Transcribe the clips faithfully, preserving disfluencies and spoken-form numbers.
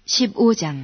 십오 장.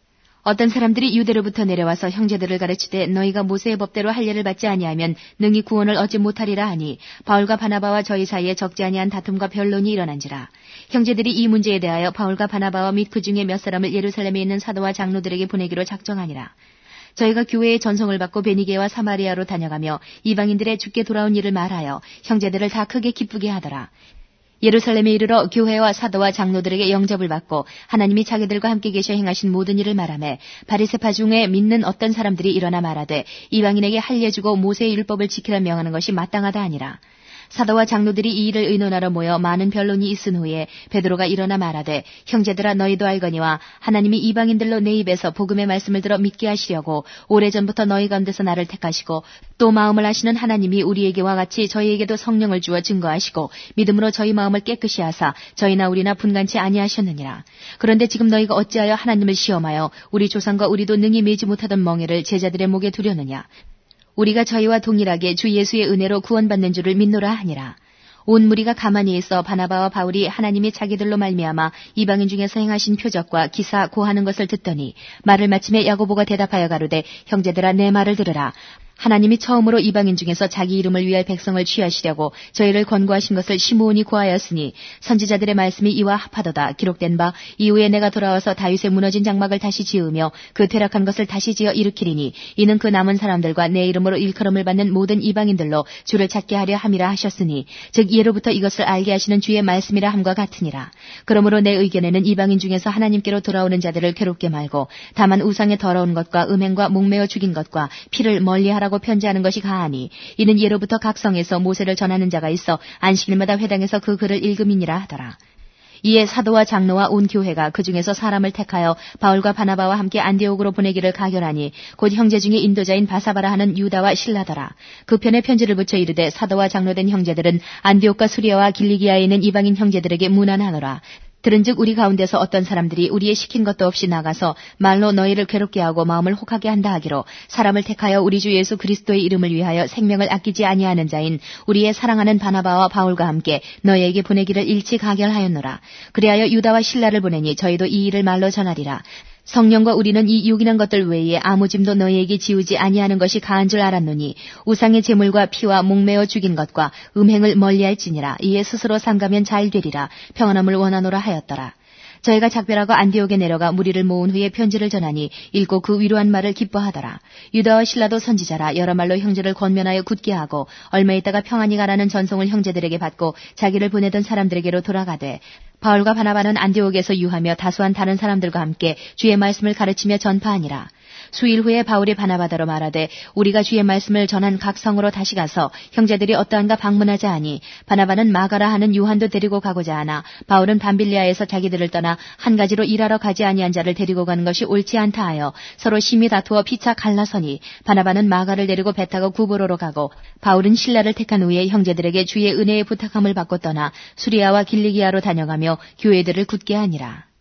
어떤 사람들이 유대로부터 내려와서 형제들을 가르치되 너희가 모세의 법대로 할례를 받지 아니하면 능히 구원을 얻지 못하리라 하니 바울과 바나바와 저희 사이에 적지 아니한 다툼과 변론이 일어난지라. 형제들이 이 문제에 대하여 바울과 바나바와 및 그 중에 몇 사람을 예루살렘에 있는 사도와 장로들에게 보내기로 작정하니라. 저희가 교회의 전송을 받고 베니게와 사마리아로 다녀가며 이방인들의 주께 돌아온 일을 말하여 형제들을 다 크게 기쁘게 하더라. 예루살렘에 이르러 교회와 사도와 장로들에게 영접을 받고 하나님이 자기들과 함께 계셔 행하신 모든 일을 말하며 바리새파 중에 믿는 어떤 사람들이 일어나 말하되 이방인에게 할례 주고 모세의 율법을 지키라 명하는 것이 마땅하다 하니라. 사도와 장로들이 이 일을 의논하러 모여 많은 변론이 있은 후에 베드로가 일어나 말하되 형제들아 너희도 알거니와 하나님이 이방인들로 내 입에서 복음의 말씀을 들어 믿게 하시려고 오래전부터 너희 가운데서 나를 택하시고 또 마음을 하시는 하나님이 우리에게와 같이 저희에게도 성령을 주어 증거하시고 믿음으로 저희 마음을 깨끗이 하사 저희나 우리나 분간치 아니하셨느니라. 그런데 지금 너희가 어찌하여 하나님을 시험하여 우리 조상과 우리도 능히 매지 못하던 멍에를 제자들의 목에 두려느냐. 우리가 저희와 동일하게 주 예수의 은혜로 구원받는 줄을 믿노라 하니라. 온 무리가 가만히 있어 바나바와 바울이 하나님이 자기들로 말미암아 이방인 중에서 행하신 표적과 기사 고하는 것을 듣더니 말을 마침에 야고보가 대답하여 가로되 형제들아 내 말을 들으라. 하나님이 처음으로 이방인 중에서 자기 이름을 위할 백성을 취하시려고 저희를 권고하신 것을 시므온이 고하였으니 선지자들의 말씀이 이와 합하도다. 기록된 바 이후에 내가 돌아와서 다윗의 무너진 장막을 다시 지으며 그 퇴락한 것을 다시 지어 일으키리니 이는 그 남은 사람들과 내 이름으로 일컬음을 받는 모든 이방인들로 주를 찾게 하려 함이라 하셨으니 즉 예로부터 이것을 알게 하시는 주의 말씀이라 함과 같으니라. 그러므로 내 의견에는 이방인 중에서 하나님께로 돌아오는 자들을 괴롭게 말고 다만 우상의 더러운 것과 음행과 목매어 죽인 것과 피를 멀리하라 라고 편지하는 것이 가하니 이는 예로부터 각 성에서 모세를 전하는 자가 있어 안식일마다 회당에서 그 글을 읽음이니라 하더라. 이에 사도와 장로와 온 교회가 그 중에서 사람을 택하여 바울과 바나바와 함께 안디옥으로 보내기를 가결하니 곧 형제 중에 인도자인 바사바라 하는 유다와 실라더라. 그 편에 편지를 붙여 이르되 사도와 장로된 형제들은 안디옥과 수리아와 길리기아에 있는 이방인 형제들에게 문안하노라. 들은즉 우리 가운데서 어떤 사람들이 우리의 시킨 것도 없이 나가서 말로 너희를 괴롭게 하고 마음을 혹하게 한다 하기로 사람을 택하여 우리 주 예수 그리스도의 이름을 위하여 생명을 아끼지 아니하는 자인 우리의 사랑하는 바나바와 바울과 함께 너희에게 보내기를 일치 가결하였노라. 그리하여 유다와 실라를 보내니 저희도 이 일을 말로 전하리라. 성령과 우리는 이 유기한 것들 외에 아무 짐도 너희에게 지우지 아니하는 것이 가한 줄 알았노니 우상의 제물과 피와 목매어 죽인 것과 음행을 멀리할지니라. 이에 스스로 삼가면 잘 되리라. 평안함을 원하노라 하였더라. 저희가 작별하고 안디옥에 내려가 무리를 모은 후에 편지를 전하니 읽고 그 위로한 말을 기뻐하더라. 유다와 실라도 선지자라 여러 말로 형제를 권면하여 굳게 하고 얼마 있다가 평안히 가라는 전송을 형제들에게 받고 자기를 보내던 사람들에게로 돌아가되 바울과 바나바는 안디옥에서 유하며 다수한 다른 사람들과 함께 주의 말씀을 가르치며 전파하니라. 수일 후에 바울이 바나바더러 말하되 우리가 주의 말씀을 전한 각 성으로 다시 가서 형제들이 어떠한가 방문하자 하니 바나바는 마가라 하는 요한도 데리고 가고자 하나 바울은 밤빌리아에서 자기들을 떠나 한 가지로 일하러 가지 아니한 자를 데리고 가는 것이 옳지 않다 하여 서로 심히 다투어 피차 갈라서니 바나바는 마가를 데리고 배 타고 구브로로 가고 바울은 실라를 택한 후에 형제들에게 주의 은혜의 부탁함을 받고 떠나 수리아와 길리기아로 다녀가며 교회들을 굳게 하니라.